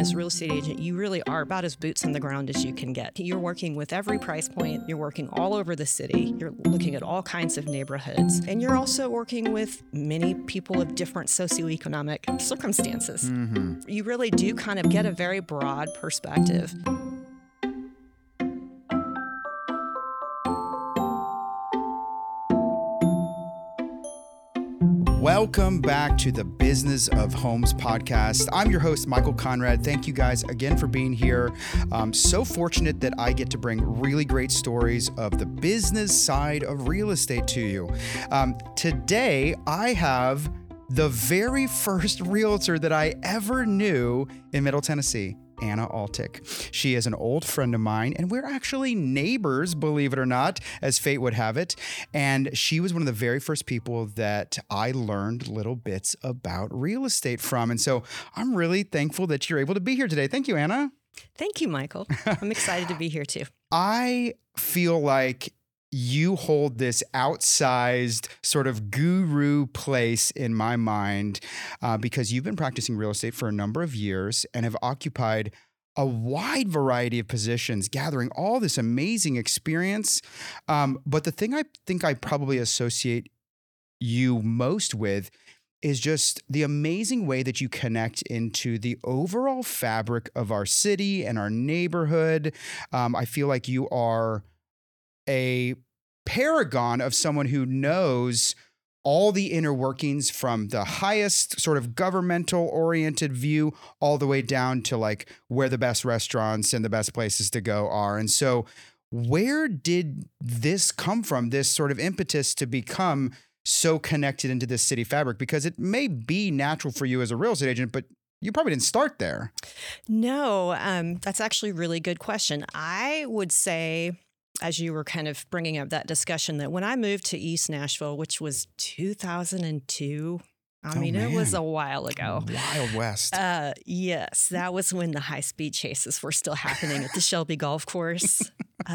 as a real estate agent, you really are about as boots on the ground as you can get. You're working with every price point. You're working all over the city. You're looking at all kinds of neighborhoods. And you're also working with many people of different socioeconomic circumstances. You really do kind of get a very broad perspective. Welcome back to the Business of Homes podcast. I'm your host, Michael Conrad. Thank you guys again for being here. I'm so fortunate that I get to bring really great stories of the business side of real estate to you. Today, I have the very first realtor that I ever knew in Middle Tennessee, Anna Altick. She is an old friend of mine, and we're actually neighbors, believe it or not, as fate would have it. And she was one of the very first people that I learned little bits about real estate from. And so I'm really thankful that you're able to be here today. Thank you, Anna. Thank you, Michael. I'm excited to be here too. I feel like you hold this outsized sort of guru place in my mind because you've been practicing real estate for a number of years and have occupied a wide variety of positions, gathering all this amazing experience. But the thing I think I probably associate you most with is just the amazing way that you connect into the overall fabric of our city and our neighborhood. I feel like you are a paragon of someone who knows all the inner workings from the highest sort of governmental oriented view all the way down to like where the best restaurants and the best places to go are. And so where did this come from, this sort of impetus to become so connected into this city fabric? Because it may be natural for you as a real estate agent, but you probably didn't start there. No, that's actually a really good question. I would say, as you were kind of bringing up that discussion, that when I moved to East Nashville, which was 2002, it was a while ago. Wild West. Yes, that was when the high-speed chases were still happening at the Shelby Golf Course.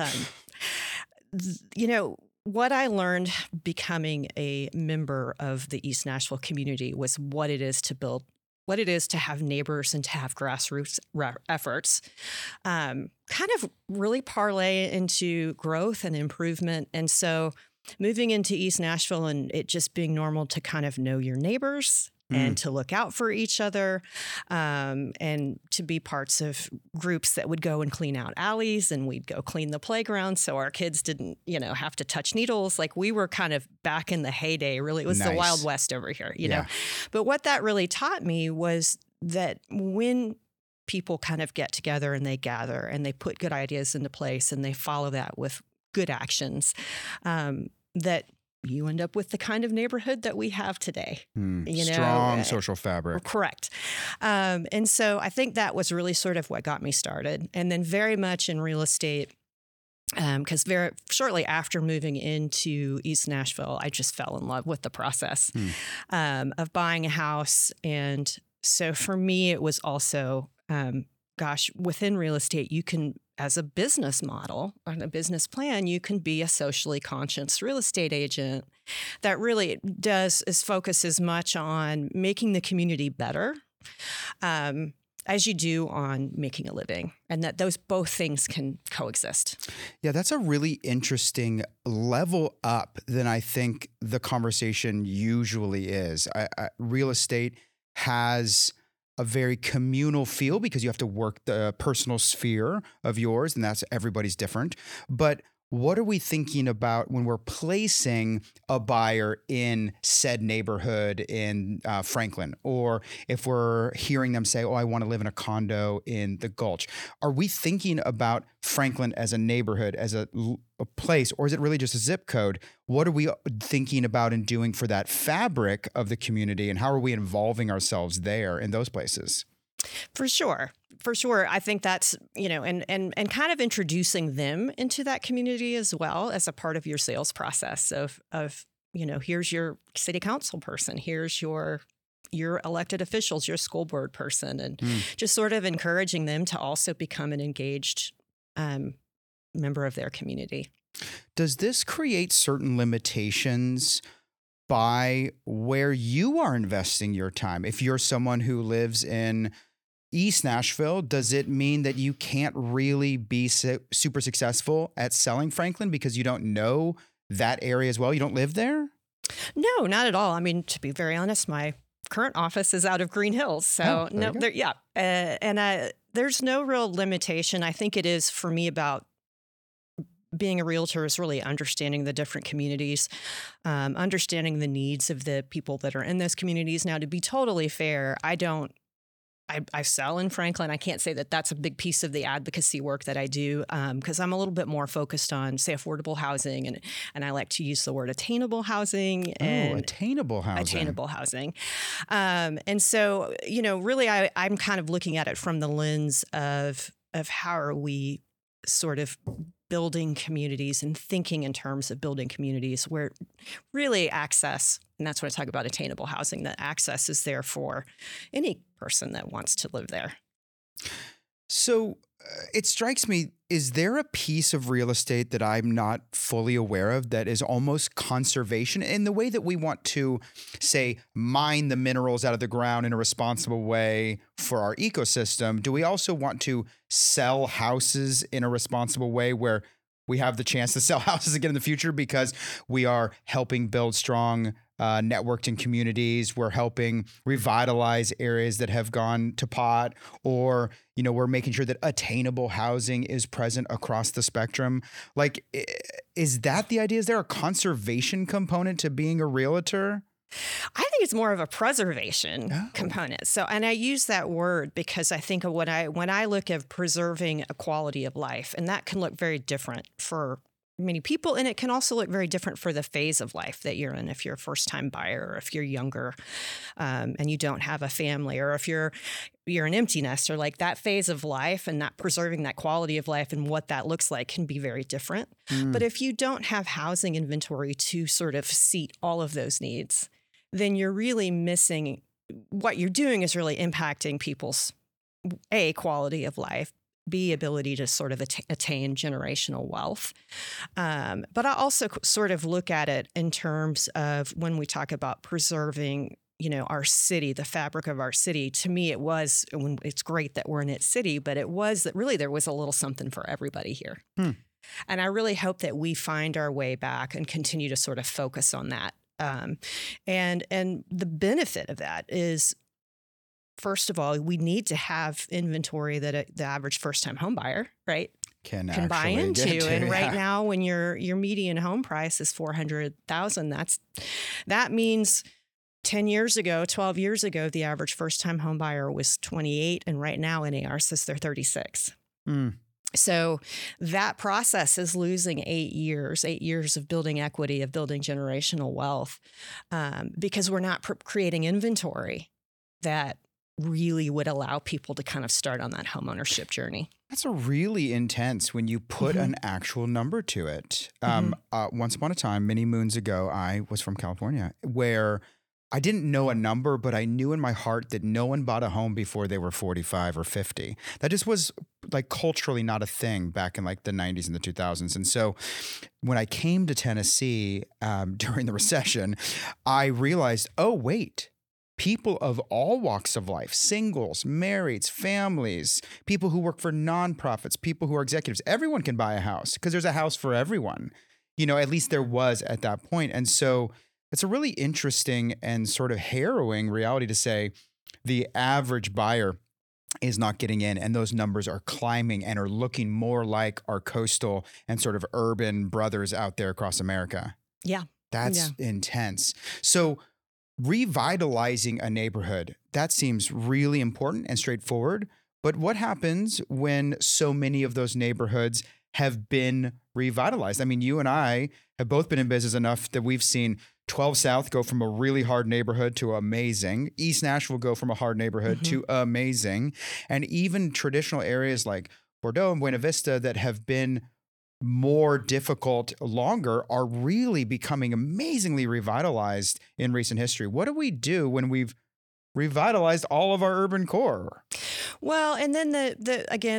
What I learned becoming a member of the East Nashville community was what it is to have neighbors and to have grassroots efforts, kind of really parlay into growth and improvement. And so moving into East Nashville and it just being normal to kind of know your neighbors and to look out for each other, and to be parts of groups that would go and clean out alleys, and we'd go clean the playground so our kids didn't, have to touch needles. Like we were kind of back in the heyday, really. It was the Wild West over here, you know. But what that really taught me was that when people kind of get together and they gather and they put good ideas into place and they follow that with good actions, that you end up with the kind of neighborhood that we have today. Strong social fabric. Correct. And so I think that was really sort of what got me started. And then very much in real estate, because very shortly after moving into East Nashville, I just fell in love with the process of buying a house. And so for me, it was also, within real estate, you can, as a business model and a business plan, you can be a socially conscious real estate agent that really focus as much on making the community better as you do on making a living, and that those both things can coexist. Yeah, that's a really interesting level up than I think the conversation usually is. Real estate has a very communal feel because you have to work the personal sphere of yours, and that's everybody's different. But what are we thinking about when we're placing a buyer in said neighborhood in Franklin, or if we're hearing them say, oh, I want to live in a condo in the Gulch? Are we thinking about Franklin as a neighborhood, as a place, or is it really just a zip code? What are we thinking about and doing for that fabric of the community, and how are we involving ourselves there in those places? For sure. I think that's, and kind of introducing them into that community as well as a part of your sales process of, here's your city council person, here's your elected officials, your school board person, and just sort of encouraging them to also become an engaged member of their community. Does this create certain limitations by where you are investing your time? If you're someone who lives in East Nashville, does it mean that you can't really be super successful at selling Franklin because you don't know that area as well? You don't live there? No, not at all. I mean, to be very honest, my current office is out of Green Hills. So no, there's no real limitation. I think it is for me about being a realtor is really understanding the different communities, understanding the needs of the people that are in those communities. Now, to be totally fair, I sell in Franklin. I can't say that that's a big piece of the advocacy work that I do because I'm a little bit more focused on, say, affordable housing, and I like to use the word attainable housing. Attainable housing. Attainable housing. And so, really, I'm kind of looking at it from the lens of how are we sort of building communities and thinking in terms of building communities where really access, and that's when I talk about attainable housing, that access is there for any person that wants to live there. So it strikes me, is there a piece of real estate that I'm not fully aware of that is almost conservation in the way that we want to, say, mine the minerals out of the ground in a responsible way for our ecosystem? Do we also want to sell houses in a responsible way where we have the chance to sell houses again in the future because we are helping build strong networked in communities? We're helping revitalize areas that have gone to pot, or, we're making sure that attainable housing is present across the spectrum. Like, is that the idea? Is there a conservation component to being a realtor? I think it's more of a preservation component. So, and I use that word because I think of when I look at preserving a quality of life, and that can look very different for many people, and it can also look very different for the phase of life that you're in. If you're a first-time buyer, or if you're younger and you don't have a family, or if you're an empty nester, like that phase of life and that preserving that quality of life and what that looks like can be very different. But if you don't have housing inventory to sort of seat all of those needs, then you're really missing. What you're doing is really impacting people's A, quality of life, B, ability to sort of attain generational wealth. But I also sort of look at it in terms of when we talk about preserving, our city, the fabric of our city. To me, it's great that we're in its city, but it was that really there was a little something for everybody here. And I really hope that we find our way back and continue to sort of focus on that. And the benefit of that is, first of all, we need to have inventory that the average first-time home buyer, right, can buy into. And right now, when your median home price is $400,000, that means 10 years ago, 12 years ago, the average first-time home buyer was 28, and right now NAR says they're 36. So that process is losing 8 years of building equity, of building generational wealth, because we're not creating inventory that really would allow people to kind of start on that homeownership journey. That's a really intense when you put an actual number to it. Once upon a time, many moons ago, I was from California, where I didn't know a number, but I knew in my heart that no one bought a home before they were 45 or 50. That just was like culturally not a thing back in like the 90s and the 2000s. And so when I came to Tennessee during the recession, I realized, oh, wait, people of all walks of life, singles, marrieds, families, people who work for nonprofits, people who are executives, everyone can buy a house because there's a house for everyone. At least there was at that point. And so it's a really interesting and sort of harrowing reality to say the average buyer is not getting in, and those numbers are climbing and are looking more like our coastal and sort of urban brothers out there across America. Yeah. That's intense. So revitalizing a neighborhood, that seems really important and straightforward. But what happens when so many of those neighborhoods have been revitalized? I mean, you and I have both been in business enough that we've seen 12 South go from a really hard neighborhood to amazing. East Nashville go from a hard neighborhood to amazing. And even traditional areas like Bordeaux and Buena Vista that have been more difficult longer are really becoming amazingly revitalized in recent history. What do we do when we've revitalized all of our urban core? Well, and then the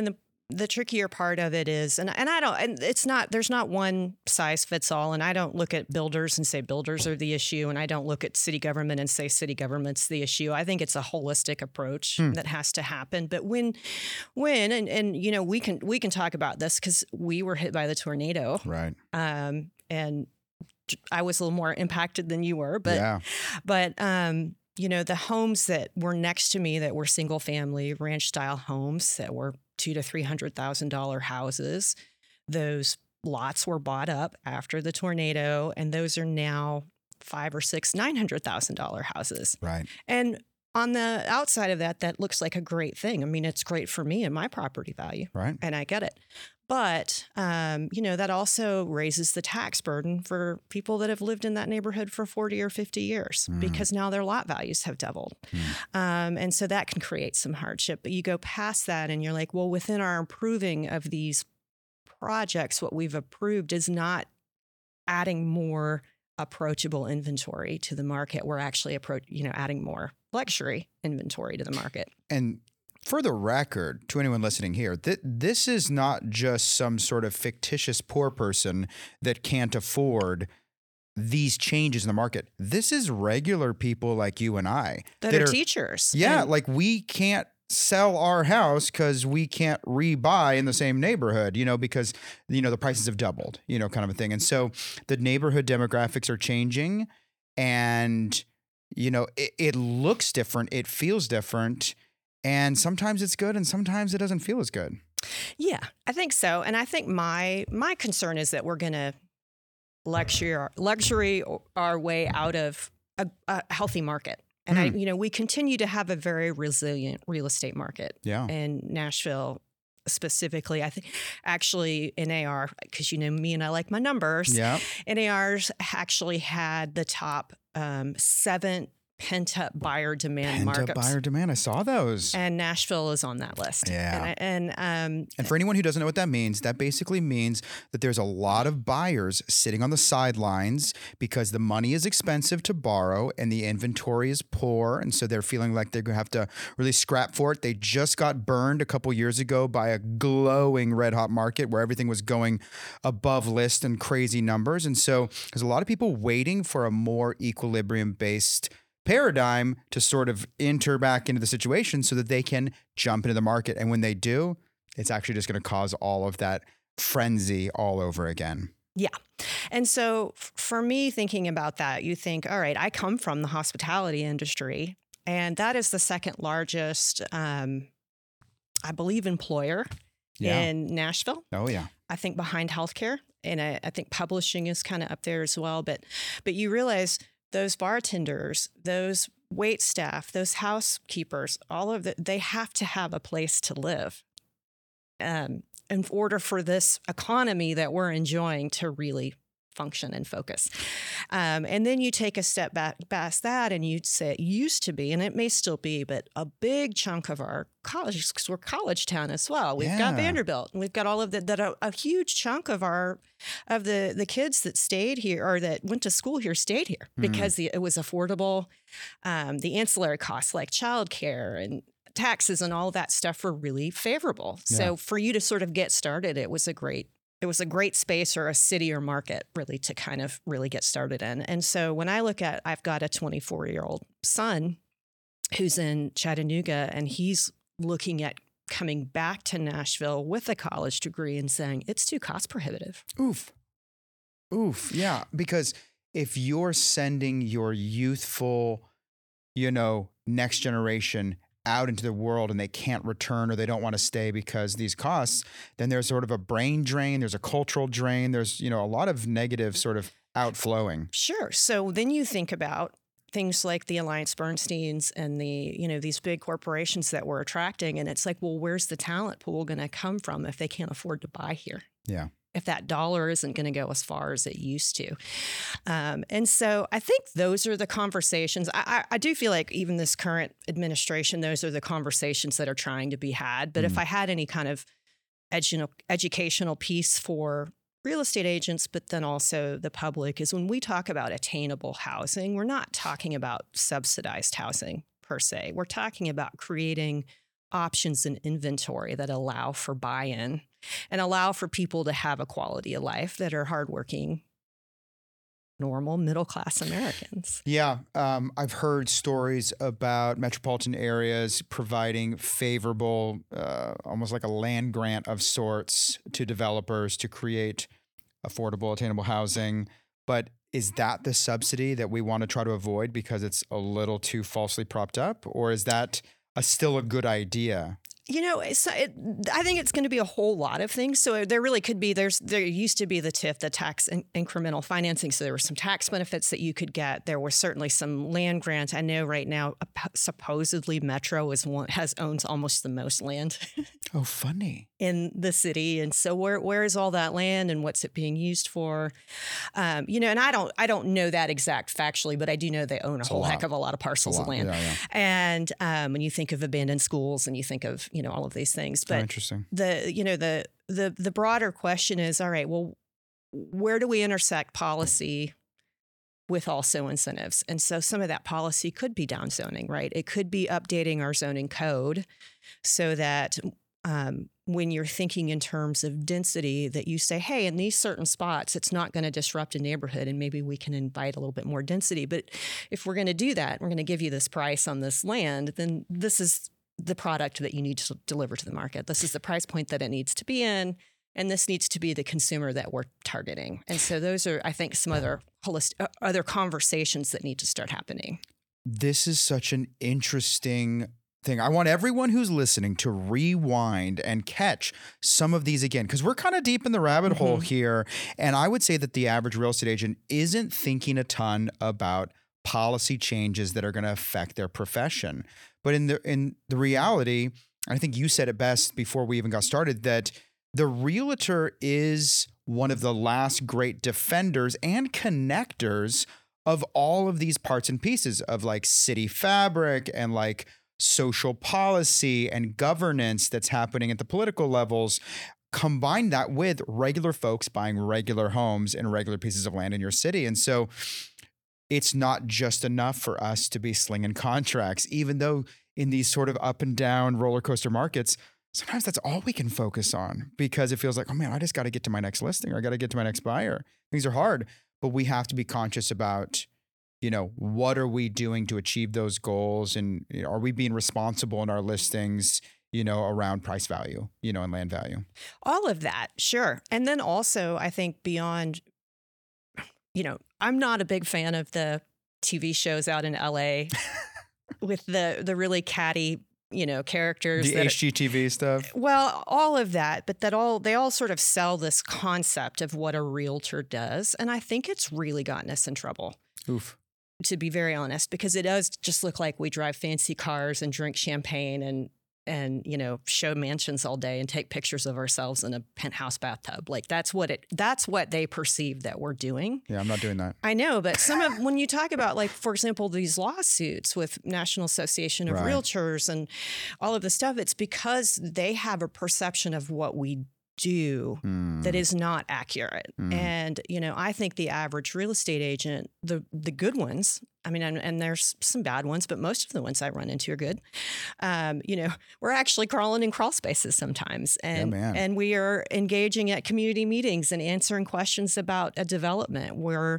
the trickier part of it is, and I don't, and it's not, there's not one size fits all. And I don't look at builders and say builders are the issue. And I don't look at city government and say city government's the issue. I think it's a holistic approach that has to happen. But when, and you know, we can talk about this because we were hit by the tornado. Right. And I was a little more impacted than you were, but you know, the homes that were next to me that were single family ranch style homes that were $200,000 to $300,000 houses, those lots were bought up after the tornado, and those are now $500,000 or $900,000 houses. Right. And on the outside of that, that looks like a great thing. I mean, it's great for me and my property value. Right. And I get it. But, you know, that also raises the tax burden for people that have lived in that neighborhood for 40 or 50 years because now their lot values have doubled. And so that can create some hardship. But you go past that and you're like, well, within our approving of these projects, what we've approved is not adding more approachable inventory to the market. We're actually adding more luxury inventory to the market. And for the record, to anyone listening here, this is not just some sort of fictitious poor person that can't afford these changes in the market. This is regular people like you and I that are teachers. Yeah, like we can't sell our house because we can't rebuy in the same neighborhood, you know, because, you know, the prices have doubled, you know, kind of a thing. And so the neighborhood demographics are changing and, you know, it looks different. It feels different. And sometimes it's good and sometimes it doesn't feel as good. Yeah, I think so. And I think my concern is that we're going to luxury our way out of a healthy market. And we continue to have a very resilient real estate market in Nashville specifically. I think actually NAR, because you know me and I like my numbers, NAR's actually had the top 7 pent-up buyer demand markups. Pent-up buyer demand. I saw those. And Nashville is on that list. Yeah. And for anyone who doesn't know what that means, that basically means that there's a lot of buyers sitting on the sidelines because the money is expensive to borrow and the inventory is poor. And so they're feeling like they're going to have to really scrap for it. They just got burned a couple years ago by a glowing red hot market where everything was going above list and crazy numbers. And so there's a lot of people waiting for a more equilibrium based paradigm to sort of enter back into the situation so that they can jump into the market. And when they do, it's actually just going to cause all of that frenzy all over again. Yeah. And so for me, thinking about that, you think, all right, I come from the hospitality industry, and that is the second largest, I believe, employer in Nashville. Oh, yeah. I think behind healthcare. And I think publishing is kind of up there as well. But you realize those bartenders, those wait staff, those housekeepers, all of that, they have to have a place to live in order for this economy that we're enjoying to really function and focus. And then you take a step back past that and you'd say it used to be, and it may still be, but a big chunk of our colleges, because we're college town as well. We've got Vanderbilt, and we've got all of that a huge chunk of the kids that stayed here or that went to school here stayed here because it was affordable. The ancillary costs like childcare and taxes and all that stuff were really favorable. So for you to sort of get started, it was a great space or a city or market really to kind of really get started in. And so when I look at, I've got a 24-year-old son who's in Chattanooga, and he's looking at coming back to Nashville with a college degree and saying it's too cost prohibitive. Oof. Yeah. Because if you're sending your youthful, next generation out into the world and they can't return or they don't want to stay because these costs, then there's sort of a brain drain, there's a cultural drain, there's, a lot of negative sort of outflowing. Sure. So then you think about things like the AllianceBernsteins and the, these big corporations that we're attracting. And it's like, well, where's the talent pool going to come from if they can't afford to buy here? Yeah. If that dollar isn't going to go as far as it used to. And so I think those are the conversations. I do feel like even this current administration, those are the conversations that are trying to be had. But if I had any kind of educational piece for real estate agents, but then also the public, is when we talk about attainable housing, we're not talking about subsidized housing per se. We're talking about creating options and inventory that allow for buy-in and allow for people to have a quality of life that are hardworking, normal middle-class Americans. Yeah. I've heard stories about metropolitan areas providing favorable, almost like a land grant of sorts to developers to create affordable, attainable housing. But is that the subsidy that we want to try to avoid because it's a little too falsely propped up? Or is that still a good idea? You know, I think it's going to be a whole lot of things. So there really could be, there used to be the TIF, the tax incremental financing. So there were some tax benefits that you could get. There were certainly some land grants. I know right now, supposedly Metro owns almost the most land. Oh, funny. In the city. And so where is all that land and what's it being used for? You know, and I don't know that exact factually, but I do know they own a whole heck of a lot of parcels of land. Yeah. And when you think of abandoned schools and you think of, you know, all of these things, but interesting. The broader question is, all right, well, where do we intersect policy with also incentives? And so some of that policy could be downzoning, right? It could be updating our zoning code so that when you're thinking in terms of density, that you say, hey, in these certain spots, it's not going to disrupt a neighborhood and maybe we can invite a little bit more density. But if we're going to do that, we're going to give you this price on this land, then this is the product that you need to deliver to the market. This is the price point that it needs to be in. And this needs to be the consumer that we're targeting. And so those are, I think, some other other conversations that need to start happening. This is such an interesting thing. I want everyone who's listening to rewind and catch some of these again, because we're kind of deep in the rabbit hole here. And I would say that the average real estate agent isn't thinking a ton about policy changes that are going to affect their profession. But in the reality, I think you said it best before we even got started, that the realtor is one of the last great defenders and connectors of all of these parts and pieces of like city fabric and like social policy and governance that's happening at the political levels. Combine that with regular folks buying regular homes and regular pieces of land in your city. And so it's not just enough for us to be slinging contracts, even though in these sort of up and down roller coaster markets, sometimes that's all we can focus on because it feels like, oh man, I just got to get to my next listing or I got to get to my next buyer. Things are hard, but we have to be conscious about, you know, what are we doing to achieve those goals? And you know, are we being responsible in our listings, you know, around price value, you know, and land value? All of that, sure. And then also, I think beyond, you know, I'm not a big fan of the TV shows out in LA with the really catty, you know, characters. The HGTV stuff. Well, all of that, but they all sort of sell this concept of what a realtor does. And I think it's really gotten us in trouble. Oof. To be very honest, because it does just look like we drive fancy cars and drink champagne and you know, show mansions all day and take pictures of ourselves in a penthouse bathtub. Like that's what they perceive that we're doing. Yeah, I'm not doing that. I know, but when you talk about, like, for example, these lawsuits with National Association of Realtors and all of this stuff, it's because they have a perception of what we do that is not accurate. And, you know, I think the average real estate agent, the good ones, I mean, and there's some bad ones, but most of the ones I run into are good. You know, we're actually crawling in crawl spaces sometimes. And we are engaging at community meetings and answering questions about a development. We're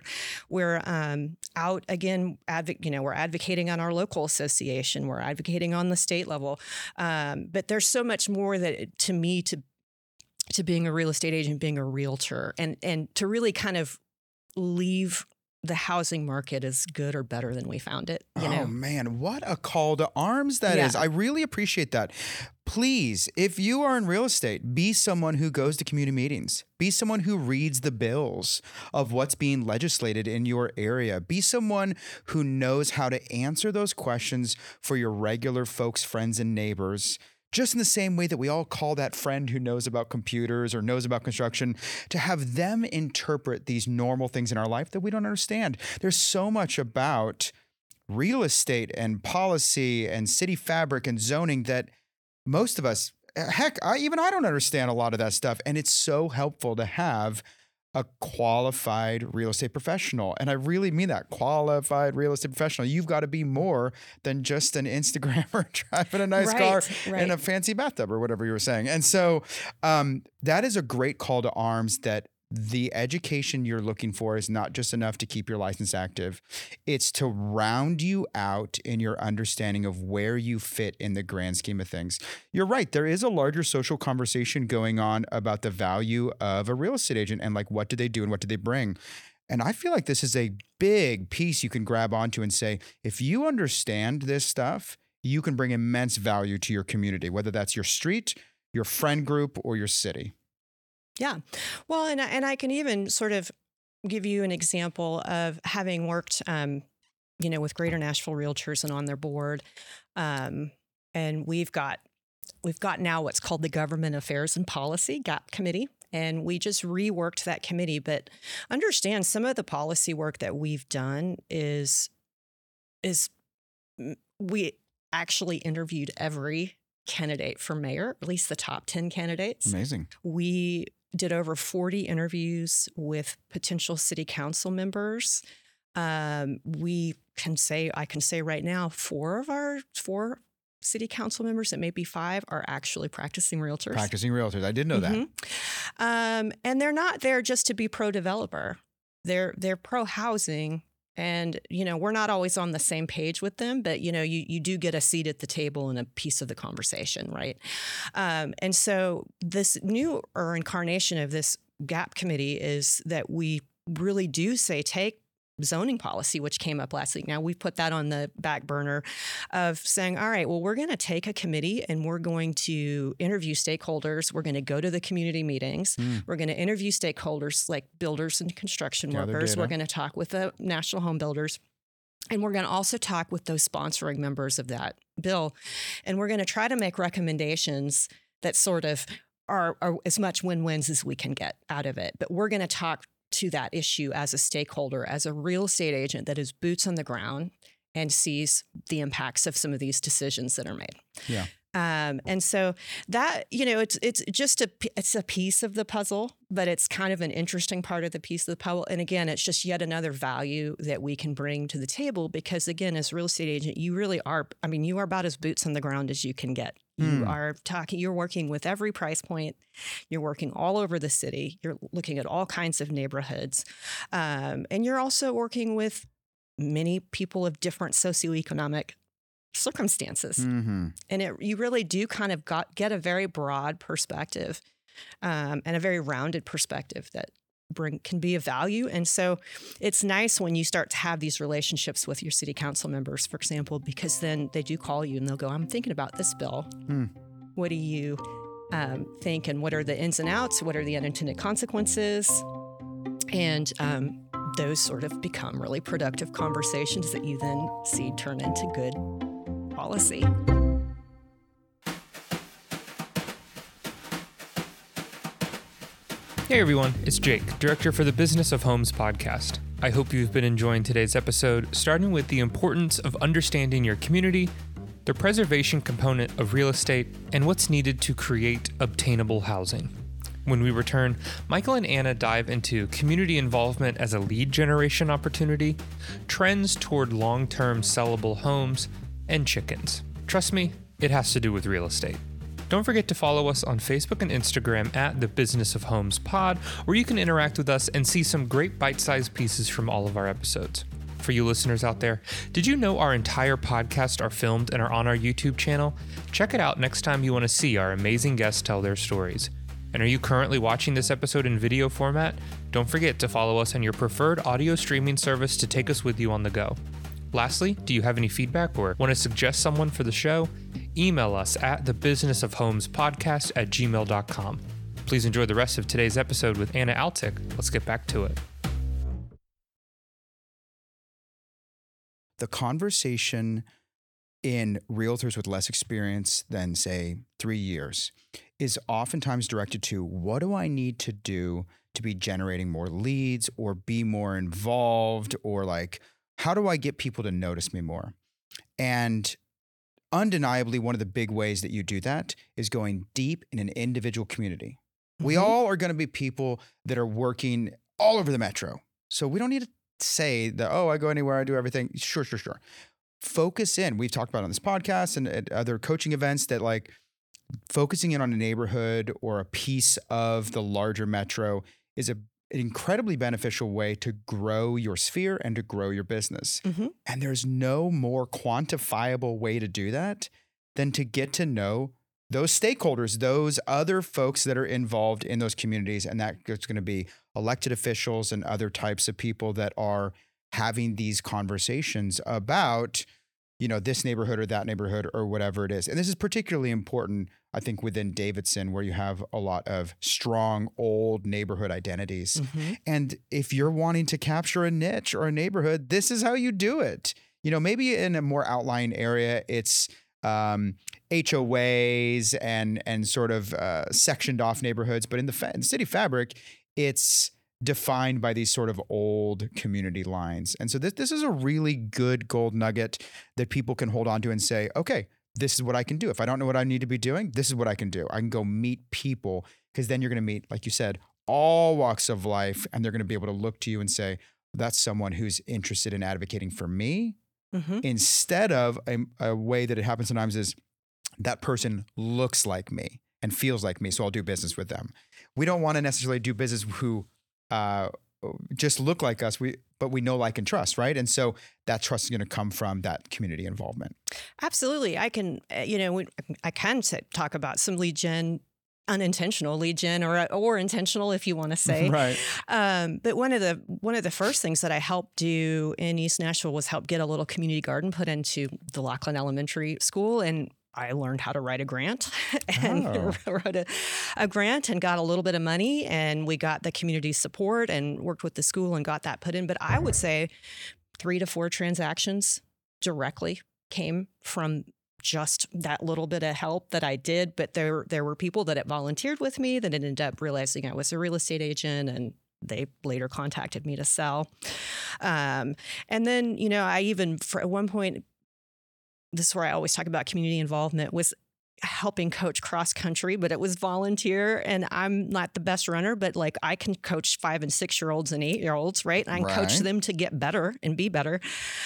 out again, we're advocating on our local association. We're advocating on the state level. But there's so much more that to me to being a real estate agent, being a realtor, and to really kind of leave the housing market as good or better than we found it. You know? Man, what a call to arms that is. I really appreciate that. Please, if you are in real estate, be someone who goes to community meetings. Be someone who reads the bills of what's being legislated in your area. Be someone who knows how to answer those questions for your regular folks, friends, and neighbors. Just in the same way that we all call that friend who knows about computers or knows about construction, to have them interpret these normal things in our life that we don't understand. There's so much about real estate and policy and city fabric and zoning that most of us, heck, I don't understand a lot of that stuff. And it's so helpful to have a qualified real estate professional. And I really mean that, qualified real estate professional. You've got to be more than just an Instagrammer driving a nice car in a fancy bathtub or whatever you were saying. And so that is a great call to arms, that the education you're looking for is not just enough to keep your license active. It's to round you out in your understanding of where you fit in the grand scheme of things. You're right. There is a larger social conversation going on about the value of a real estate agent and like, what do they do and what do they bring? And I feel like this is a big piece you can grab onto and say, if you understand this stuff, you can bring immense value to your community, whether that's your street, your friend group, or your city. Yeah. Well, and I can even sort of give you an example of having worked, with Greater Nashville Realtors and on their board. And we've got now what's called the Government Affairs and Policy, GAP Committee. And we just reworked that committee. But understand, some of the policy work that we've done is we actually interviewed every candidate for mayor, at least the top 10 candidates. Amazing. We did over 40 interviews with potential city council members. I can say right now, four city council members, it may be 5, are actually practicing realtors. I did know that. And they're not there just to be pro-developer. They're pro-housing. And, we're not always on the same page with them, but, you do get a seat at the table and a piece of the conversation, right? And so this new incarnation of this GAP committee is that we really do say, take zoning policy, which came up last week. Now we put that on the back burner of saying, all right, well, we're going to take a committee and we're going to interview stakeholders. We're going to go to the community meetings. We're going to interview stakeholders like builders and construction workers. We're going to talk with the national home builders. And we're going to also talk with those sponsoring members of that bill. And we're going to try to make recommendations that sort of are as much win-wins as we can get out of it. But we're going to talk to that issue as a stakeholder, as a real estate agent that is boots on the ground and sees the impacts of some of these decisions that are made. Yeah. And so that, it's just it's a piece of the puzzle, but it's kind of an interesting part of the piece of the puzzle. And again, it's just yet another value that we can bring to the table because, again, as a real estate agent, you really are, you are about as boots on the ground as you can get. You're working with every price point. You're working all over the city. You're looking at all kinds of neighborhoods. And you're also working with many people of different socioeconomic circumstances. And you really do kind of get a very broad perspective and a very rounded perspective that can be of value. And so it's nice when you start to have these relationships with your city council members, for example, because then they do call you and they'll go, I'm thinking about this bill. What do you think? And what are the ins and outs? What are the unintended consequences? And those sort of become really productive conversations that you then see turn into good policy. Hey everyone, it's Jake, Director for the Business of Homes podcast. I hope you've been enjoying today's episode, starting with the importance of understanding your community, the preservation component of real estate, and what's needed to create obtainable housing. When we return, Michael and Anna dive into community involvement as a lead generation opportunity, trends toward long-term sellable homes, and chickens. Trust me, it has to do with real estate. Don't forget to follow us on Facebook and Instagram at The Business of Homes Pod, where you can interact with us and see some great bite-sized pieces from all of our episodes. For you listeners out there, did you know our entire podcast are filmed and are on our YouTube channel? Check it out next time you want to see our amazing guests tell their stories. And are you currently watching this episode in video format? Don't forget to follow us on your preferred audio streaming service to take us with you on the go. Lastly, do you have any feedback or want to suggest someone for the show? Email us at thebusinessofhomespodcast@gmail.com. Please enjoy the rest of today's episode with Anna Altick. Let's get back to it. The conversation in realtors with less experience than, say, 3 years is oftentimes directed to, what do I need to do to be generating more leads or be more involved, or like, how do I get people to notice me more? And undeniably, one of the big ways that you do that is going deep in an individual community. We all are going to be people that are working all over the metro. So we don't need to say that, oh, I go anywhere, I do everything. Sure. Focus in. We've talked about it on this podcast and at other coaching events that like focusing in on a neighborhood or a piece of the larger metro is an incredibly beneficial way to grow your sphere and to grow your business. Mm-hmm. And there's no more quantifiable way to do that than to get to know those stakeholders, those other folks that are involved in those communities. And that's going to be elected officials and other types of people that are having these conversations about, you know, this neighborhood or that neighborhood or whatever it is. And this is particularly important, I think, within Davidson, where you have a lot of strong old neighborhood identities. Mm-hmm. And if you're wanting to capture a niche or a neighborhood, this is how you do it. You know, maybe in a more outlying area, it's HOAs and sort of sectioned off neighborhoods. But in the city fabric, it's defined by these sort of old community lines. And so this is a really good gold nugget that people can hold on to and say, okay, this is what I can do. If I don't know what I need to be doing, this is what I can do. I can go meet people, because then you're going to meet, like you said, all walks of life, and they're going to be able to look to you and say, that's someone who's interested in advocating for me. Mm-hmm. Instead of a way that it happens sometimes is that person looks like me and feels like me, so I'll do business with them. We don't want to necessarily do business who just look like us, but we know, like, and trust, right? And so that trust is going to come from that community involvement. Absolutely. I can, I can talk about some lead gen, unintentional lead gen, or intentional, if you want to say. Right. But one of the first things that I helped do in East Nashville was help get a little community garden put into the Laughlin Elementary School, and I learned how to write a grant and wrote a grant and got a little bit of money, and we got the community support and worked with the school and got that put in. But I would say 3 to 4 transactions directly came from just that little bit of help that I did. But there were people that had volunteered with me that ended up realizing I was a real estate agent, and they later contacted me to sell. And then, I even, at one point, this is where I always talk about community involvement, was helping coach cross country, but it was volunteer, and I'm not the best runner, but like I can coach 5 and 6-year-olds and 8-year-olds, right? And I can coach them to get better and be better.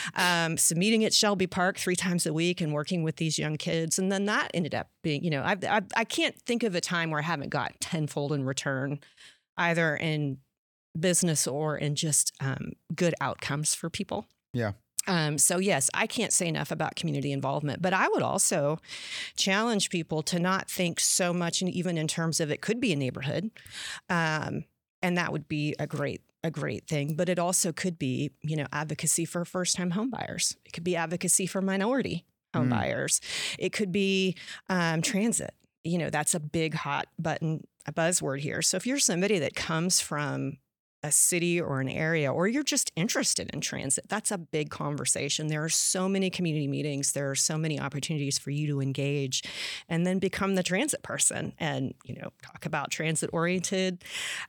So meeting at Shelby Park 3 times a week and working with these young kids. And then that ended up being, I can't think of a time where I haven't got tenfold in return, either in business or in just good outcomes for people. Yeah. So yes, I can't say enough about community involvement, but I would also challenge people to not think so much, and even in terms of it could be a neighborhood, and that would be a great thing. But it also could be, advocacy for first-time home buyers. It could be advocacy for minority home buyers. It could be transit. That's a big hot button, a buzzword here. So if you're somebody that comes from a city or an area, or you're just interested in transit, that's a big conversation. There are so many community meetings. There are so many opportunities for you to engage and then become the transit person and, talk about transit-oriented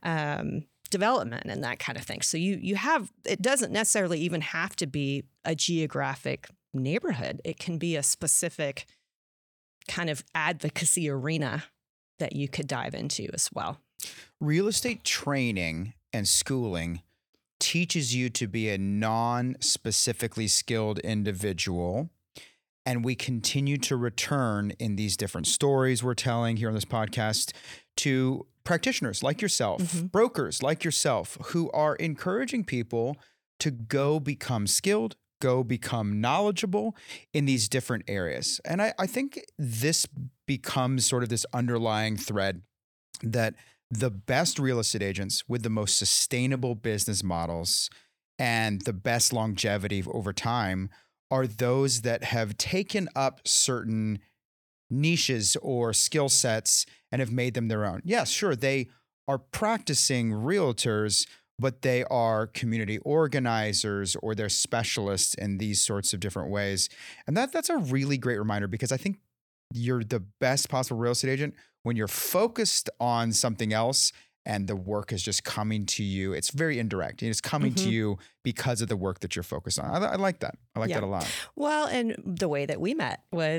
development and that kind of thing. So you have, it doesn't necessarily even have to be a geographic neighborhood. It can be a specific kind of advocacy arena that you could dive into as well. Real estate training and schooling teaches you to be a non-specifically skilled individual. And we continue to return in these different stories we're telling here on this podcast to practitioners like yourself, brokers like yourself, who are encouraging people to go become skilled, go become knowledgeable in these different areas. And I think this becomes sort of this underlying thread that the best real estate agents with the most sustainable business models and the best longevity over time are those that have taken up certain niches or skill sets and have made them their own. Yes, sure, they are practicing realtors, but they are community organizers or they're specialists in these sorts of different ways. And that's a really great reminder, because I think you're the best possible real estate agent when you're focused on something else and the work is just coming to you. It's very indirect. It's coming to you because of the work that you're focused on. I like that. I like that a lot. Well, and the way that we met was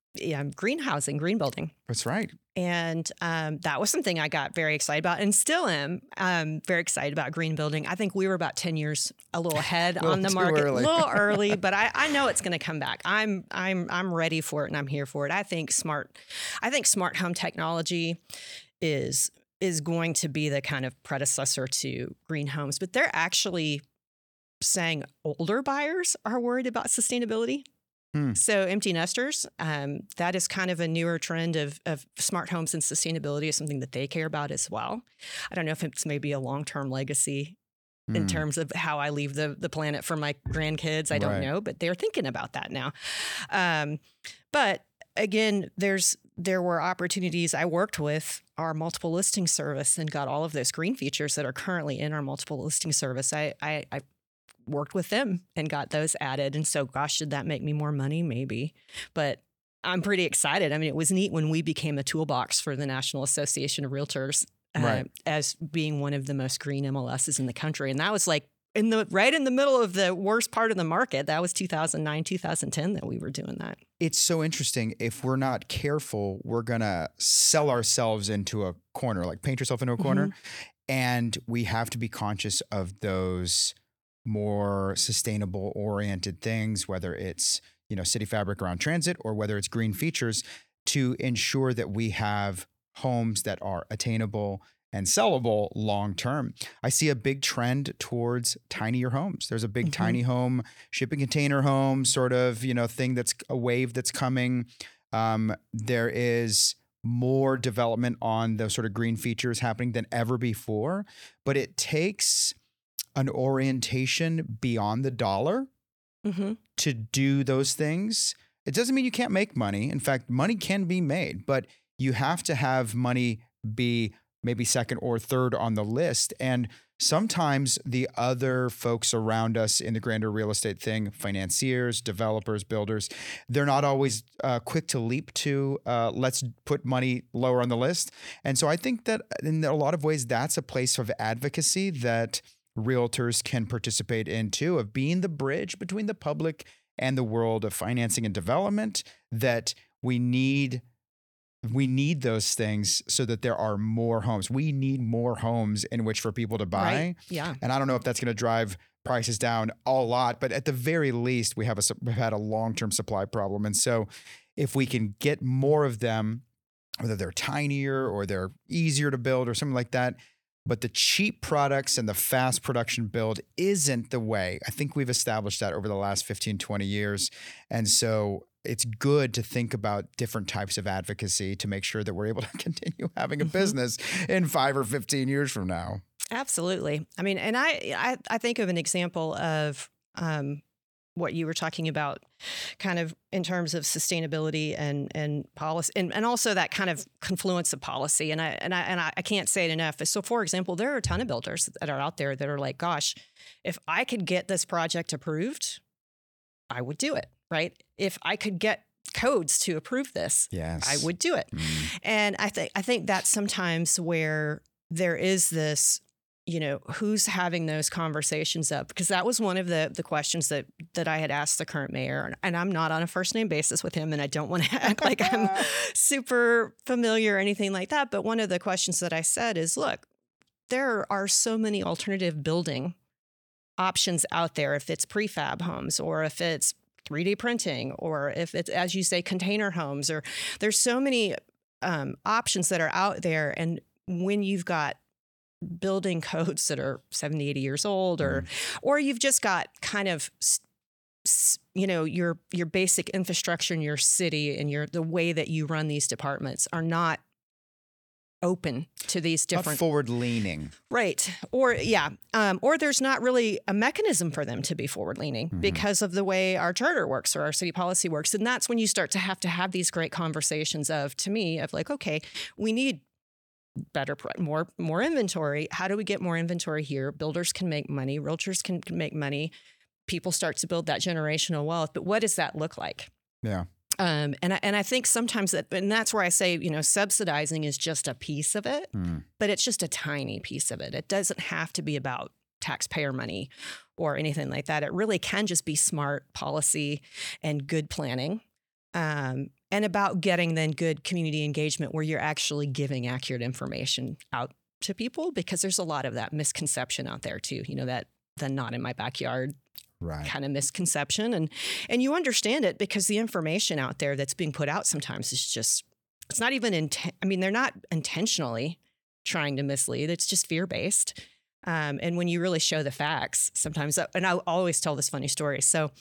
greenhousing, green building. That's right. And that was something I got very excited about, and still am very excited about green building. I think we were about 10 years a little ahead on the market, a little early, but I know it's going to come back. I'm ready for it, and I'm here for it. I think smart home technology is going to be the kind of predecessor to green homes, but they're actually saying older buyers are worried about sustainability. So empty nesters, that is kind of a newer trend of smart homes, and sustainability is something that they care about as well. I don't know if it's maybe a long-term legacy in terms of how I leave the planet for my grandkids. I don't know, but they're thinking about that now. But again, there were opportunities. I worked with our multiple listing service and got all of those green features that are currently in our multiple listing service. I worked with them and got those added. And so, gosh, did that make me more money? Maybe. But I'm pretty excited. I mean, it was neat when we became a toolbox for the National Association of Realtors as being one of the most green MLSs in the country. And that was like right in the middle of the worst part of the market. That was 2009, 2010 that we were doing that. It's so interesting. If we're not careful, we're going to sell ourselves into a corner, like paint yourself into a corner. And we have to be conscious of those more sustainable oriented things, whether it's, city fabric around transit or whether it's green features, to ensure that we have homes that are attainable and sellable long term. I see a big trend towards tinier homes. There's a big tiny home, shipping container home sort of, thing that's a wave that's coming. There is more development on those sort of green features happening than ever before, but it takes an orientation beyond the dollar to do those things. It doesn't mean you can't make money. In fact, money can be made, but you have to have money be maybe second or third on the list. And sometimes the other folks around us in the grander real estate thing, financiers, developers, builders, they're not always quick to leap to let's put money lower on the list. And so I think that in a lot of ways, that's a place of advocacy that realtors can participate in too, of being the bridge between the public and the world of financing and development, that we need those things so that there are more homes. We need more homes in which for people to buy. Right. Yeah. And I don't know if that's going to drive prices down a lot, but at the very least, we've had a long-term supply problem. And so if we can get more of them, whether they're tinier or they're easier to build or something like that, but the cheap products and the fast production build isn't the way. I think we've established that over the last 15, 20 years. And so it's good to think about different types of advocacy to make sure that we're able to continue having a business in 5 or 15 years from now. Absolutely. I mean, and I think of an example of what you were talking about kind of in terms of sustainability and policy and also that kind of confluence of policy. And I can't say it enough. So for example, there are a ton of builders that are out there that are like, gosh, if I could get this project approved, I would do it, right? If I could get codes to approve this, yes, I would do it. And I think that's sometimes where there is this, who's having those conversations up? Because that was one of the questions that I had asked the current mayor, and I'm not on a first name basis with him, and I don't want to act like I'm super familiar or anything like that. But one of the questions that I said is, look, there are so many alternative building options out there. If it's prefab homes, or if it's 3D printing, or if it's, as you say, container homes, or there's so many options that are out there. And when you've got building codes that are 70, 80 years old, or you've just got kind of, your basic infrastructure in your city and the way that you run these departments are not open to these different forward leaning. Right. Or there's not really a mechanism for them to be forward leaning because of the way our charter works or our city policy works. And that's when you start to have these great conversations of like, okay, we need better, more inventory. How do we get more inventory here? Builders can make money. Realtors can make money. People start to build that generational wealth. But what does that look like? Yeah. And I think sometimes and that's where I say, subsidizing is just a piece of it, but it's just a tiny piece of it. It doesn't have to be about taxpayer money or anything like that. It really can just be smart policy and good planning and about getting then good community engagement where you're actually giving accurate information out to people, because there's a lot of that misconception out there too. That the not in my backyard kind of misconception. And you understand it because the information out there that's being put out sometimes is just, it's not even, they're not intentionally trying to mislead. It's just fear-based. And when you really show the facts, sometimes, and I always tell this funny story. So,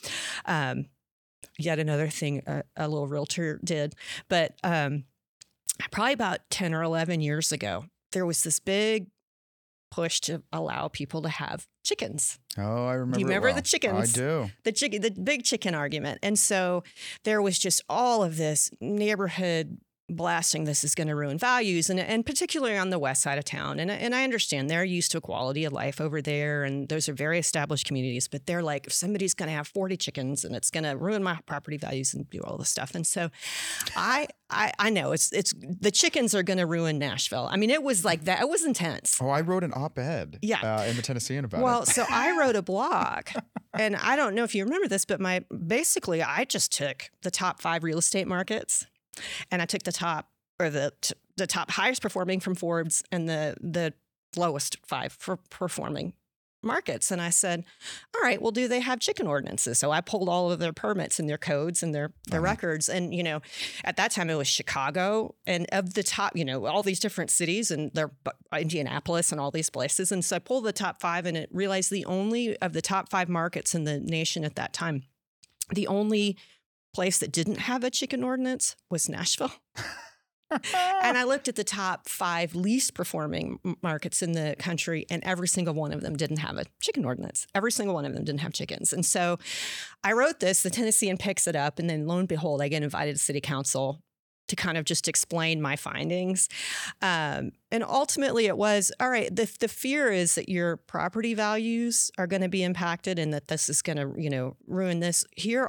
yet another thing a little realtor did, but probably about 10 or 11 years ago, there was this big push to allow people to have chickens. Oh, I remember. Do you remember the chickens? I do. The big chicken argument. And so there was just all of this neighborhood blasting, this is going to ruin values, and particularly on the west side of town. And I understand they're used to a quality of life over there, and those are very established communities, but they're like, if somebody's going to have 40 chickens and it's going to ruin my property values and do all this stuff. And so I know it's the chickens are going to ruin Nashville. it was like that. It was intense. Oh, I wrote an op-ed in the Tennessean about it. Well, so I wrote a blog, and I don't know if you remember this, but basically I just took the top 5 real estate markets, and I took the top highest performing from Forbes and the lowest 5 performing markets. And I said, all right, well, do they have chicken ordinances? So I pulled all of their permits and their codes and their records. And, at that time it was Chicago, and of the top, all these different cities, and they're Indianapolis and all these places. And so I pulled the top 5, and it realized the only of the top 5 markets in the nation at that time, the only place that didn't have a chicken ordinance was Nashville. And I looked at the top 5 least performing markets in the country, and every single one of them didn't have a chicken ordinance. Every single one of them didn't have chickens. And so I wrote this, the Tennessean picks it up, and then lo and behold, I get invited to city council to kind of just explain my findings. And ultimately it was, all right, the fear is that your property values are going to be impacted and that this is going to, ruin this.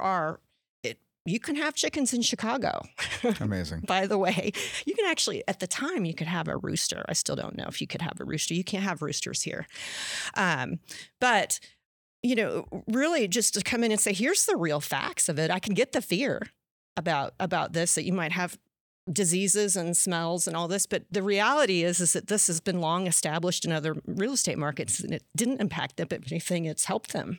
You can have chickens in Chicago. Amazing. By the way, you can actually, at the time, you could have a rooster. I still don't know if you could have a rooster. You can't have roosters here. But, really just to come in and say, here's the real facts of it. I can get the fear about this, that you might have diseases and smells and all this. But the reality is that this has been long established in other real estate markets, and it didn't impact them. If anything, it's helped them.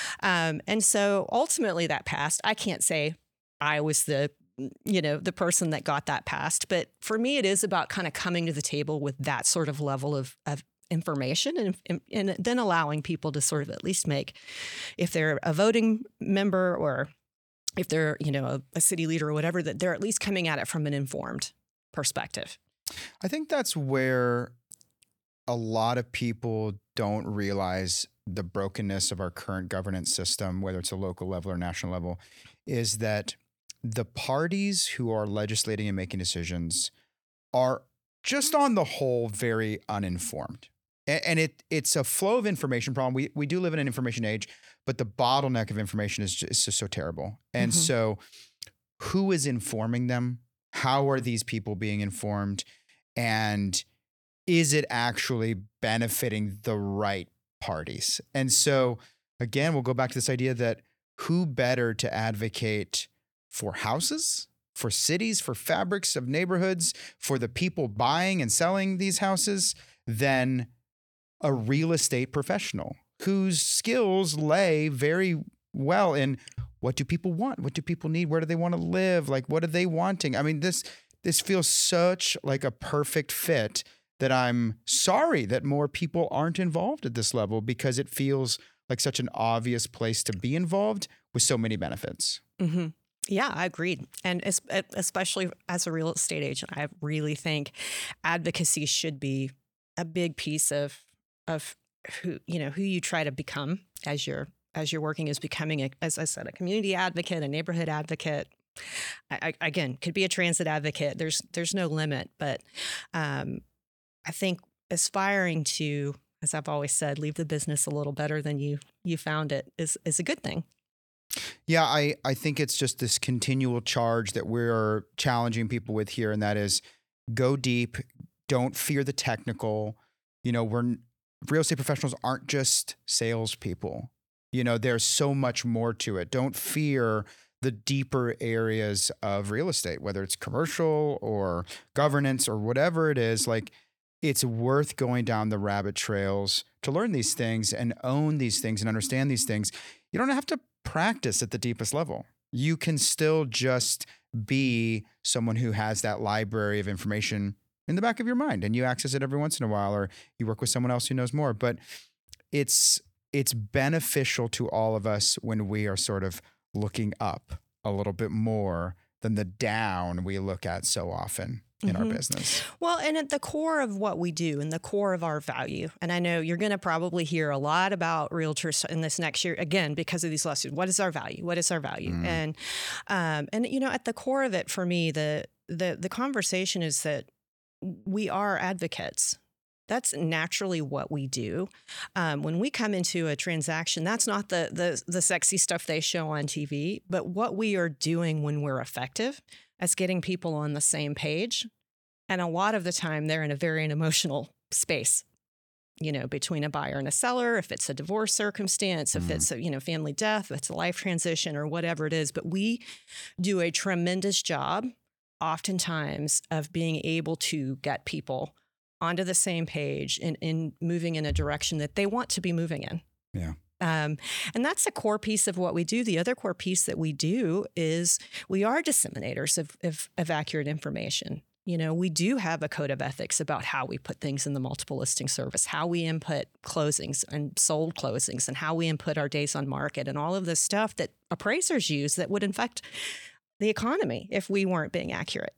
And so ultimately that passed. I can't say I was the person that got that passed. But for me, it is about kind of coming to the table with that sort of level of information and then allowing people to sort of at least make, if they're a voting member or if they're, a city leader or whatever, that they're at least coming at it from an informed perspective. I think that's where a lot of people don't realize the brokenness of our current governance system, whether it's a local level or national level, is that the parties who are legislating and making decisions are just on the whole very uninformed. And it's a flow of information problem. We do live in an information age, but the bottleneck of information is just so terrible. And so who is informing them? How are these people being informed? And is it actually benefiting the right parties? And so again, we'll go back to this idea that who better to advocate for houses, for cities, for fabrics of neighborhoods, for the people buying and selling these houses than a real estate professional whose skills lay very well in what do people want? What do people need? Where do they want to live? Like, what are they wanting? This feels such like a perfect fit that I'm sorry that more people aren't involved at this level, because it feels like such an obvious place to be involved with so many benefits. Mm-hmm. Yeah, I agreed. And especially as a real estate agent, I really think advocacy should be a big piece of who you try to become as you're working, as becoming, as I said, a community advocate, a neighborhood advocate. I again, could be a transit advocate. There's no limit, but I think aspiring to, as I've always said, leave the business a little better than you found it is a good thing. Yeah, I think it's just this continual charge that we're challenging people with here, and that is go deep, don't fear the technical. Real estate professionals aren't just salespeople. There's so much more to it. Don't fear the deeper areas of real estate, whether it's commercial or governance or whatever it is. Like, it's worth going down the rabbit trails to learn these things and own these things and understand these things. You don't have to practice at the deepest level. You can still just be someone who has that library of information in the back of your mind, and you access it every once in a while, or you work with someone else who knows more. But it's beneficial to all of us when we are sort of looking up a little bit more than the down we look at so often in our business. Well, and at the core of what we do and the core of our value, and I know you're going to probably hear a lot about realtors in this next year, again, because of these lawsuits. What is our value? What is our value? And you know, at the core of it, for me, the conversation is that we are advocates. That's naturally what we do. When we come into a transaction, that's not the sexy stuff they show on TV, but what we are doing when we're effective as getting people on the same page. And a lot of the time, they're in a very emotional space, you know, between a buyer and a seller, if it's a divorce circumstance, if it's a, you know, family death, if it's a life transition or whatever it is. But we do a tremendous job oftentimes of being able to get people onto the same page and in moving in a direction that they want to be moving in. Yeah. And that's a core piece of what we do. The other core piece that we do is we are disseminators of accurate information. You know, we do have a code of ethics about how we put things in the multiple listing service, how we input closings and sold closings, and how we input our days on market and all of this stuff that appraisers use that would infect the economy if we weren't being accurate.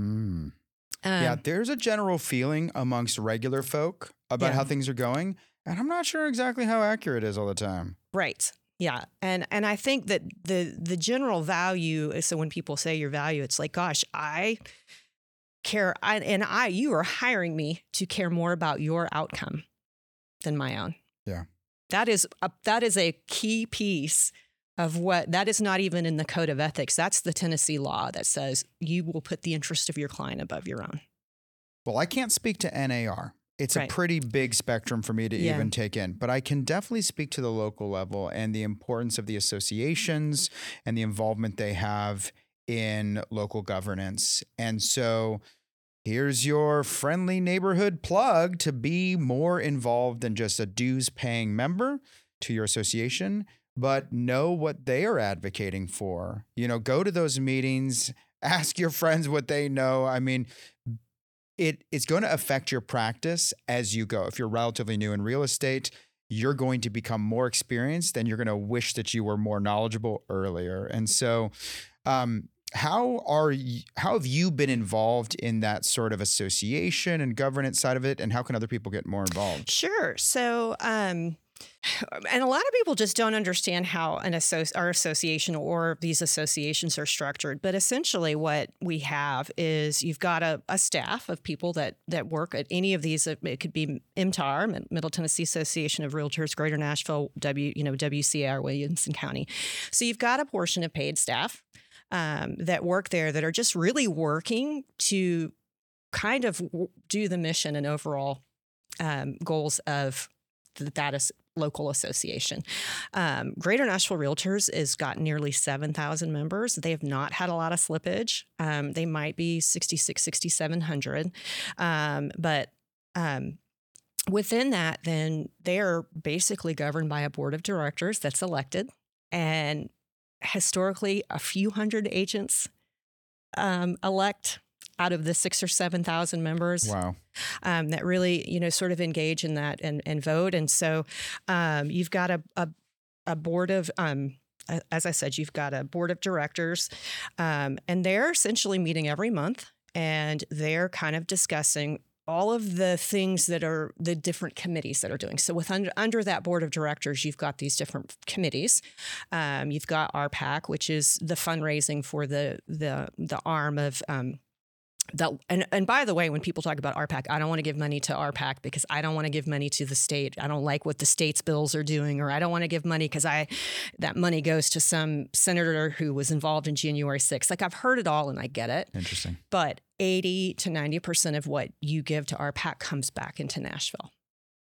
Yeah, there's a general feeling amongst regular folk about how things are going, and I'm not sure exactly how accurate it is all the time. Right. Yeah. And I think that the general value is, so when people say your value, it's like, gosh, I care. You are hiring me to care more about your outcome than my own. Yeah. That is a key piece of what, that is not even in the code of ethics. That's the Tennessee law that says you will put the interest of your client above your own. Well, I can't speak to NAR. It's a pretty big spectrum for me to even take in, but I can definitely speak to the local level and the importance of the associations and the involvement they have in local governance. And so here's your friendly neighborhood plug to be more involved than just a dues paying member to your association, but know what they are advocating for. You know, go to those meetings, ask your friends what they know. I mean, it's going to affect your practice as you go. If you're relatively new in real estate, you're going to become more experienced and you're going to wish that you were more knowledgeable earlier. And so, how have you been involved in that sort of association and governance side of it? And how can other people get more involved? Sure. So, and a lot of people just don't understand how our association or these associations are structured. But essentially what we have is you've got a staff of people that work at any of these. It could be MTAR, Middle Tennessee Association of Realtors, Greater Nashville, WCR, Williamson County. So you've got a portion of paid staff that work there that are just really working to kind of do the mission and overall goals of that is local association. Greater Nashville Realtors has got nearly 7,000 members. They have not had a lot of slippage. They might be 6,700. But within that, then they are basically governed by a board of directors that's elected. And historically, a few hundred agents elect out of the 6,000 or 7,000 members. Wow. That really, sort of engage in that and vote. And so you've got a board of, as I said, you've got a board of directors, and they're essentially meeting every month, and they're kind of discussing all of the things that are the different committees that are doing. So with under that board of directors, you've got these different committees. You've got RPAC, which is the fundraising for the arm of and by the way, when people talk about RPAC, I don't want to give money to RPAC because I don't want to give money to the state. I don't like what the state's bills are doing, or I don't want to give money because that money goes to some senator who was involved in January 6th. Like, I've heard it all and I get it. Interesting. But 80 to 90% of what you give to RPAC comes back into Nashville.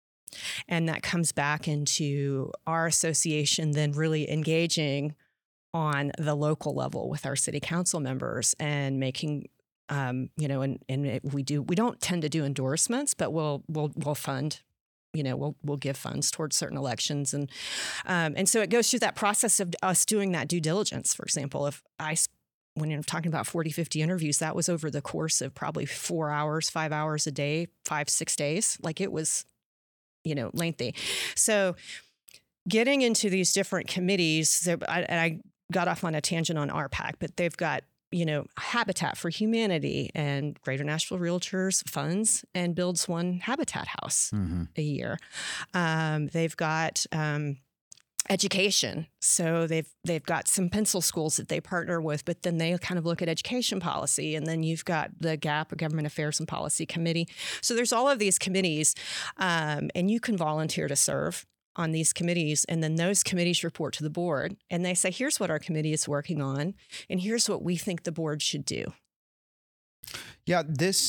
And that comes back into our association then really engaging on the local level with our city council members and making, we don't tend to do endorsements, but we'll fund, we'll give funds towards certain elections. And so it goes through that process of us doing that due diligence. For example, when you're talking about 40, 50 interviews, that was over the course of probably 4 hours, 5 hours a day, 5-6 days. Like it was, lengthy. So getting into these different committees, I got off on a tangent on RPAC, but they've got, Habitat for Humanity and Greater Nashville Realtors funds and builds one Habitat house a year. They've got education. So they've got some pencil schools that they partner with, but then they kind of look at education policy. And then you've got the GAP, a Government Affairs and Policy Committee. So there's all of these committees, and you can volunteer to serve on these committees. And then those committees report to the board and they say, here's what our committee is working on. And here's what we think the board should do. Yeah,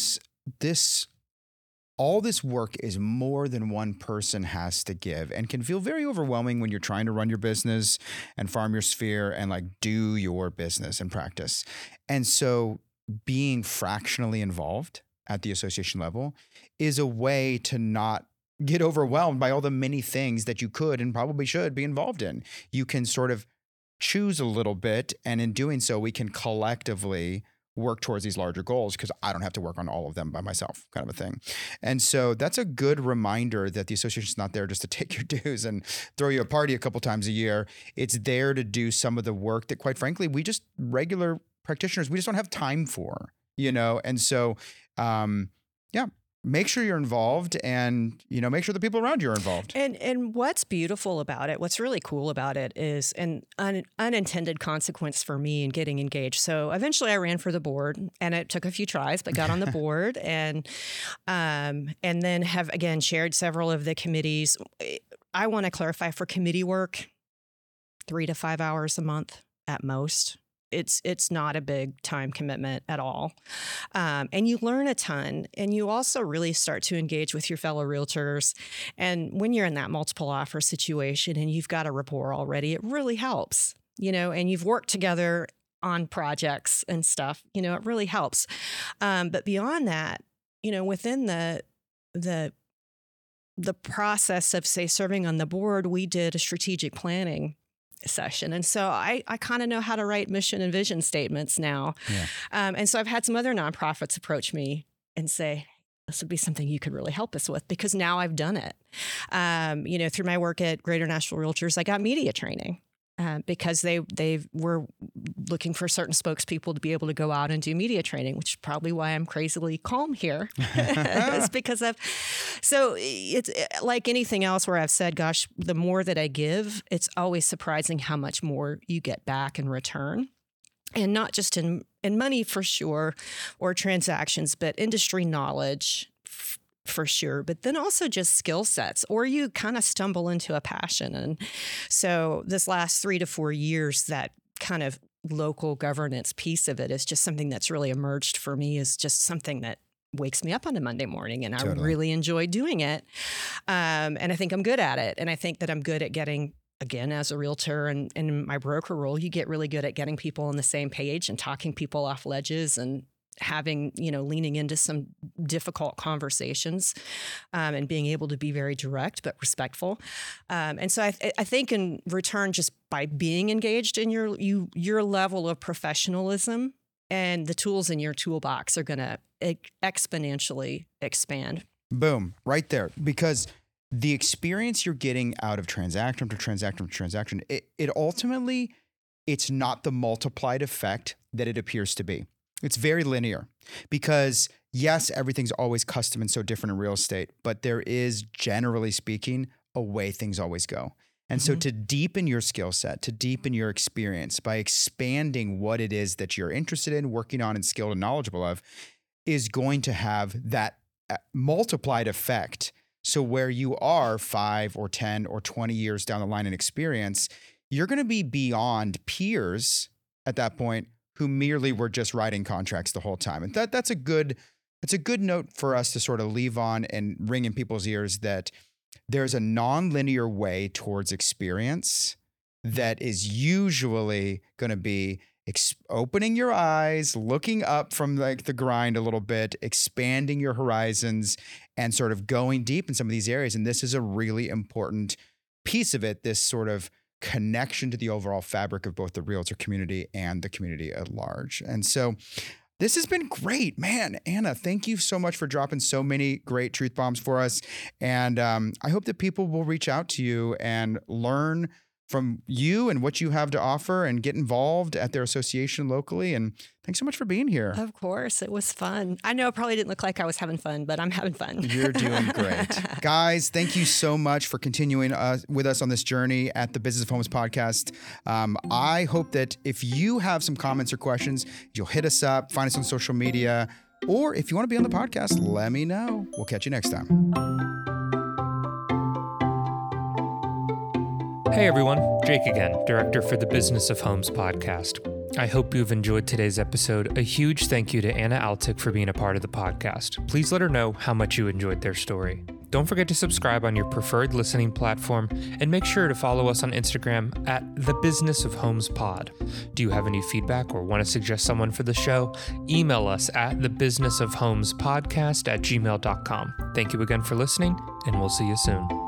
all this work is more than one person has to give and can feel very overwhelming when you're trying to run your business and farm your sphere and like do your business and practice. And so being fractionally involved at the association level is a way to not get overwhelmed by all the many things that you could and probably should be involved in. You can sort of choose a little bit, and in doing so, we can collectively work towards these larger goals because I don't have to work on all of them by myself, kind of a thing. And so that's a good reminder that the association's not there just to take your dues and throw you a party a couple times a year. It's there to do some of the work that, quite frankly, we just regular practitioners, we just don't have time for, And so, make sure you're involved and, make sure the people around you are involved. And what's beautiful about it, what's really cool about it is an unintended consequence for me in getting engaged. So eventually I ran for the board and it took a few tries, but got on the board and then have, again, chaired several of the committees. I want to clarify, for committee work, 3 to 5 hours a month at most. It's not a big time commitment at all. And you learn a ton, and you also really start to engage with your fellow realtors. And when you're in that multiple offer situation and you've got a rapport already, it really helps, and you've worked together on projects and stuff, it really helps. But beyond that, within the process of, say, serving on the board, we did a strategic planning session. And so I kind of know how to write mission and vision statements now. Yeah. And so I've had some other nonprofits approach me and say, this would be something you could really help us with, because now I've done it. Through my work at Greater Nashville Realtors, I got media training. Because they were looking for certain spokespeople to be able to go out and do media training, which is probably why I'm crazily calm here. It's because so it's like anything else where I've said, gosh, the more that I give, it's always surprising how much more you get back in return. And not just in money for sure, or transactions, but industry knowledge for sure, but then also just skill sets, or you kind of stumble into a passion. And so this last 3 to 4 years, that kind of local governance piece of it is just something that's really emerged for me, is just something that wakes me up on a Monday morning, and totally. I really enjoy doing it. And I think I'm good at it. And I think that I'm good at getting, again, as a realtor and in my broker role, you get really good at getting people on the same page and talking people off ledges and having, leaning into some difficult conversations, and being able to be very direct but respectful. And so I think in return, just by being engaged in your level of professionalism and the tools in your toolbox are going to exponentially expand. Boom, right there. Because the experience you're getting out of transaction to transaction to transaction, it ultimately, it's not the multiplied effect that it appears to be. It's very linear, because yes, everything's always custom and so different in real estate, but there is, generally speaking, a way things always go. And so to deepen your skill set, to deepen your experience by expanding what it is that you're interested in, working on, and skilled and knowledgeable of, is going to have that multiplied effect. So where you are 5 or 10 or 20 years down the line in experience, you're going to be beyond peers at that point who merely were just writing contracts the whole time. And that's a good note for us to sort of leave on and ring in people's ears, that there's a non-linear way towards experience that is usually going to be opening your eyes, looking up from like the grind a little bit, expanding your horizons, and sort of going deep in some of these areas. And this is a really important piece of it, this sort of connection to the overall fabric of both the realtor community and the community at large. And so this has been great, man. Anna, thank you so much for dropping so many great truth bombs for us. And I hope that people will reach out to you and learn from you and what you have to offer and get involved at their association locally. And thanks so much for being here. Of course. It was fun. I know it probably didn't look like I was having fun, but I'm having fun. You're doing great. Guys, thank you so much for continuing with us on this journey at the Business of Homes podcast. I hope that if you have some comments or questions, you'll hit us up, find us on social media, or if you want to be on the podcast, let me know. We'll catch you next time. Hey everyone, Jake again, Director for the Business of Homes podcast. I hope you've enjoyed today's episode. A huge thank you to Anna Altick for being a part of the podcast. Please let her know how much you enjoyed their story. Don't forget to subscribe on your preferred listening platform and make sure to follow us on Instagram at The Business of Homes Pod. Do you have any feedback or want to suggest someone for the show? Email us at thebusinessofhomespodcast@gmail.com. Thank you again for listening, and we'll see you soon.